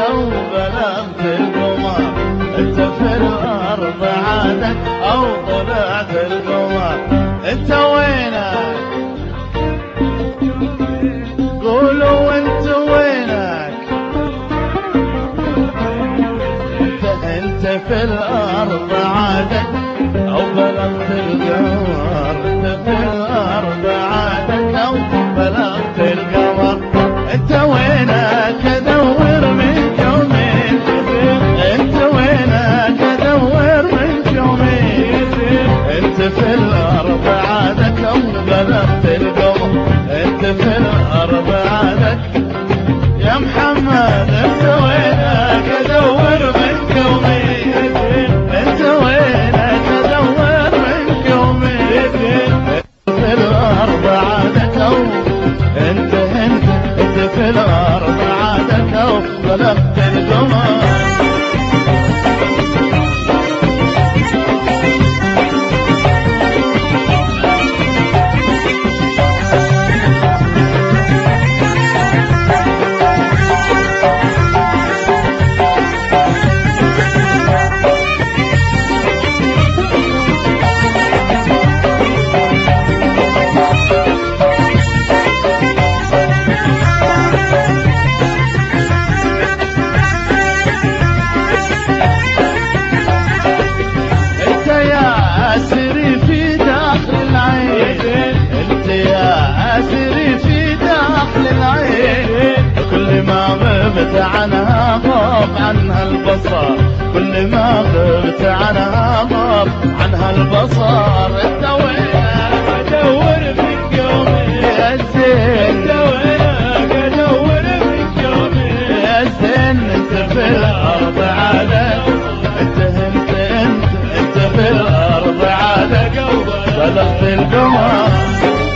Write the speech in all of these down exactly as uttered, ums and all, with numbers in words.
أو بلغت القمر، انت في الأرض عادك أو طلعت القمر، انت وينك؟ قولوا انت وينك؟ انت انت في الأرض عادك أو بلغت القمر، انت في الأرض عادك أو بلغت القمر، انت وينك؟ ادور من يومين، انت وينك؟ ادور من يومين، انت في الأرض عادك أو بلغت القمر، انت في الأرض عادك يا محمد، انت وينك؟ ادور من يومين، انت وينك؟ ادور من يومين، في الأرض عادك أو انت انت انت في الأرض عادك أو بلغت القمر. كل ما غبت عنها غاب عنها البصر، كل ما غبت عنها غاب عنها البصر، انت وينك؟ ادور من يومي يا زين، انت وينك؟ ادور من يومي يا زين، انت في الارض عادك، انت انت انت انت في الارض عادك بلغت القمر.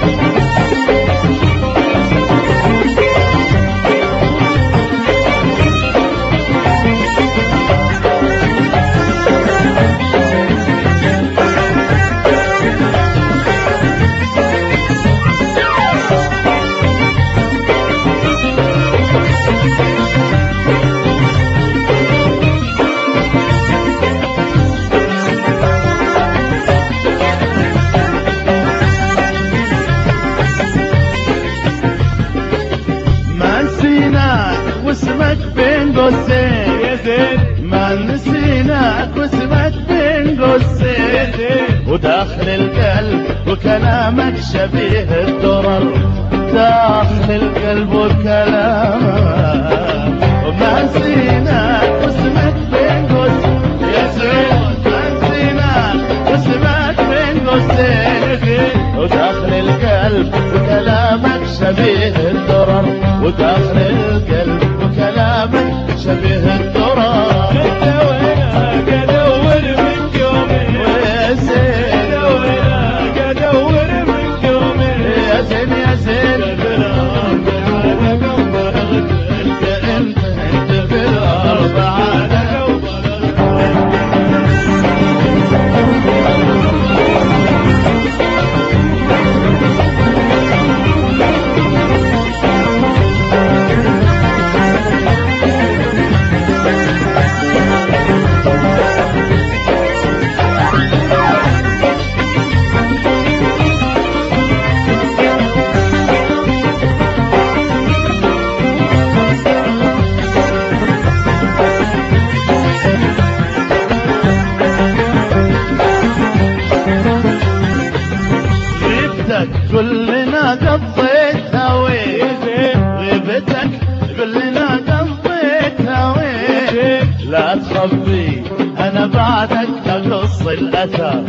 واسمك بين قوسين يا زين، ما نسيناك واسمك بين قوسين يا زين، وداخل القلب وكلامك شبيه الدرر، داخل القلب وكلامك، وما نسيناك واسمك بين قوسين يا زين، ما نسيناك واسمك بين قوسين يا زين، وداخل القلب وكلامك شبيه الدرر، وداخل القلب وكلامك شبيه الدرر، انت وينك؟ ادور من يومي يا زين، انت وينك؟ ادور من يومي يا زين يا زين، انت انت انت في الارض عادك. كلنا قضيتها وين غيبتك، كلنا قضيتها وين، لا تخبي انا بعدك اقص الاثر،